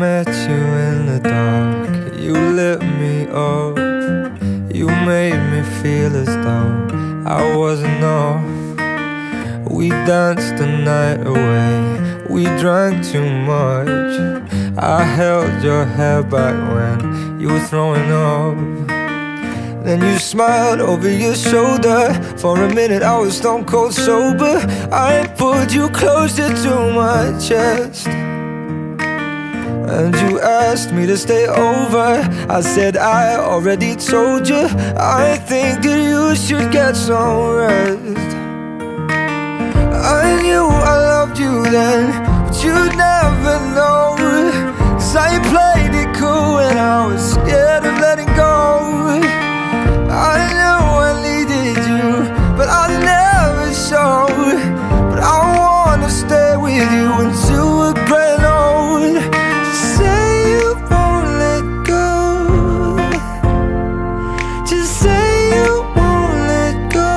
met you in the dark, you lit me up. You made me feel as though I wasn't off. We danced the night away, we drank too much. I held your hair back when you were throwing up. Then you smiled over your shoulder. For a minute I was stone cold sober. I pulled you closer to my chest, and you asked me to stay over. I said I already told you, I think that you should get some rest. I knew I loved you then, but you'd never know. 'Cause I played it cool when I was scared of letting go. I knew I needed you, but I never showed. But I wanna stay with you until we're gray and old. Just say you won't let go. Just say you won't let go.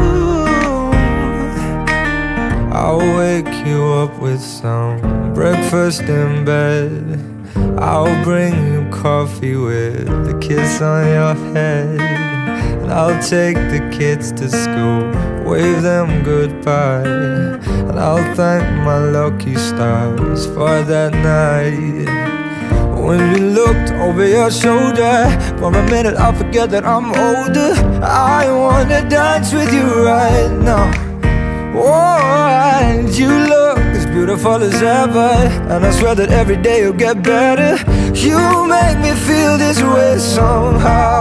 I'll wake you up with some breakfast in bed. I'll bring you coffee with a kiss on your head. And I'll take the kids to school, wave them goodbye. And I'll thank my lucky stars for that night. When you looked over your shoulder, for a minute I forget that I'm older. I wanna dance with you right now. Oh, and you look as beautiful as ever, and I swear that every day you'll get better. You make me feel this way somehow.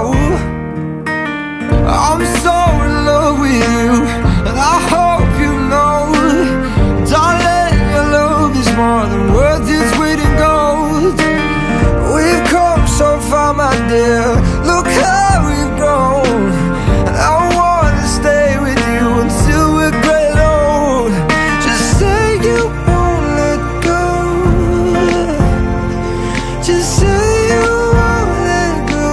I'm so in love with you, and I hope you know, darling, your love is more than worth its weight in gold. We've come so far, my dear, look how we've grown. And I wanna stay with you until we're gray and old. Just say you won't let go. Just say you won't let go.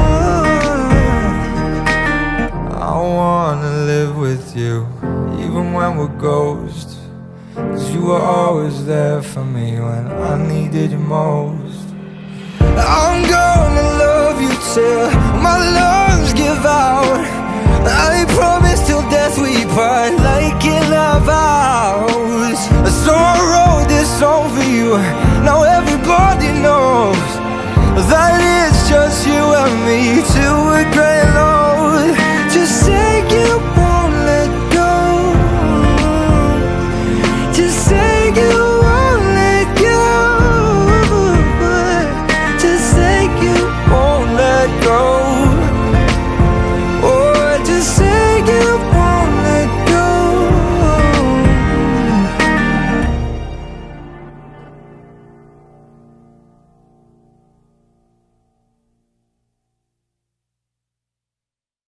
I wanna live with you, even when we're ghosts. 'Cause you were always there for me when I needed you most. I'm gonna love you till my lungs give out. I promise till death we part, like in our vows. So I wrote this song for you, now everybody knows that it's just you and me till we're gray and old. Just say you won't let go. Just say